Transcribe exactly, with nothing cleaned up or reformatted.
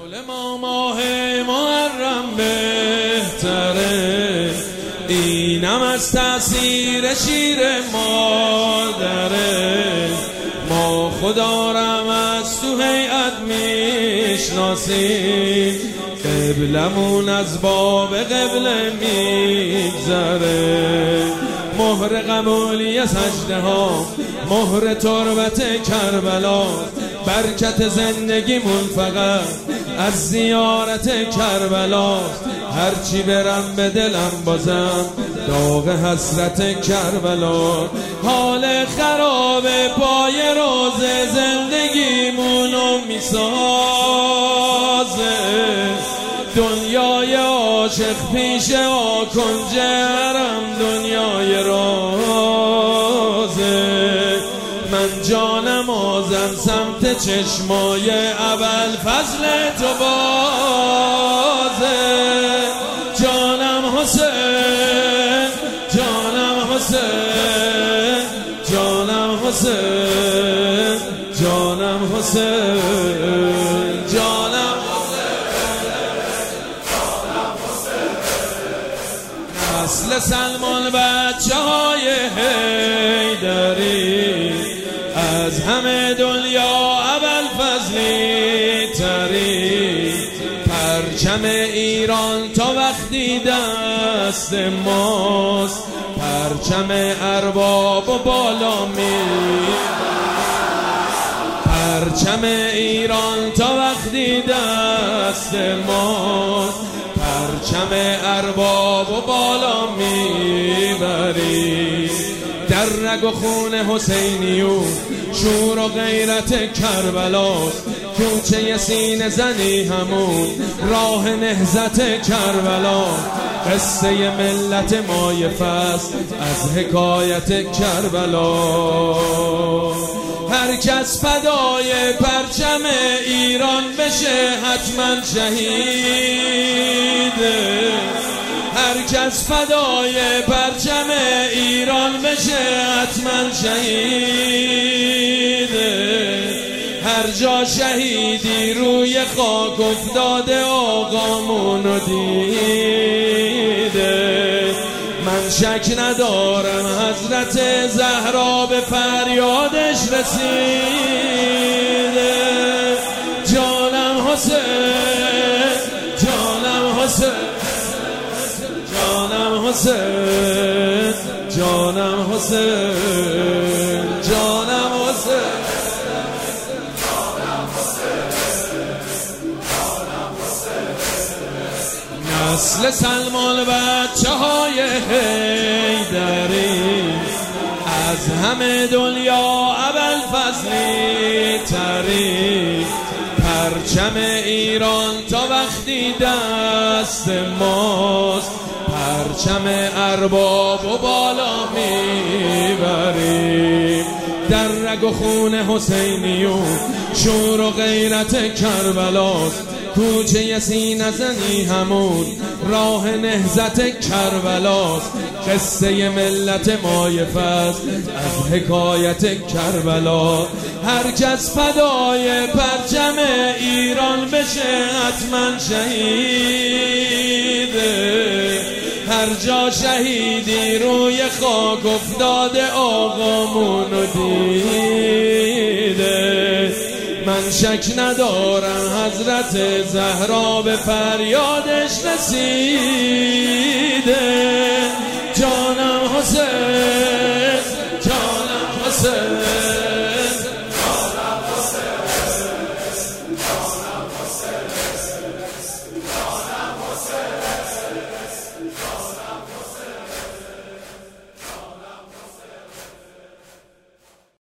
حول ما ماه محرم بهتره، اینم از تأثیر شیر مادره. ما خدا رم از تو هیئت میشناسیم، قبلمون از باب قبله میگذره. مهر قبولی سجده ها، مهر تربت کربلا، برکت زندگیمون فقط از زیارت کربلا. هرچی برم به دلم بازم داغ حسرت کربلا. حال خراب پای روزه زندگیمونو میسازه، دنیای عاشق پیش آکنج حرم دنیای رازه. من جانم آزم سمت چشمای اول فضل تو بازه. جانم حسین، جانم حسین، جانم حسین، جانم حسین، جانم نسل سلمان بچه های حیدری، از همه دنیا اول فضلی تری. پرچم ایران تا وقتی دست ماست، پرچم ارباب و بالا می. پرچم ایران تا وقتی دست ماست، پرچم ارباب و بالا میبری. در رگ و خون حسینیون شور و غیرت کربلاست، کوچه سینه زنی همون راه نهضت کربلا. قصه ملت مای فصل از حکایت کربلا. هر کس فدای پرچم ایران بشه حتما شهیده. هر کس فدای پرچم ایران بشه حتما شهیده. هر جا شهیدی روی خاک افتاده آقامونو دیده. من شک ندارم حضرت زهرا به فریادش رسیده. جانم حسین، جانم حسین، جانم حسین، جانم حسین، جانم حسین. نسل سلمان بچه های حیدری، از همه دنیا اول فضلی تری. پرچم ایران تا وقتی دست ماست، پرچم ارباب و بالا میبریم. در رگ و خون حسینیون شور و غیرت کربلاست، کوچه سینه زنی همون راه نهضت کربلاست. قصه ملت مای فضل از حکایت کربلا. هر کس فدای پرچم ایران بشه حتما شهیده. هر جا شهیدی روی خاک افتاده آقامونو دیده. من شک ندارم حضرت زهرا به فریادش رسیده.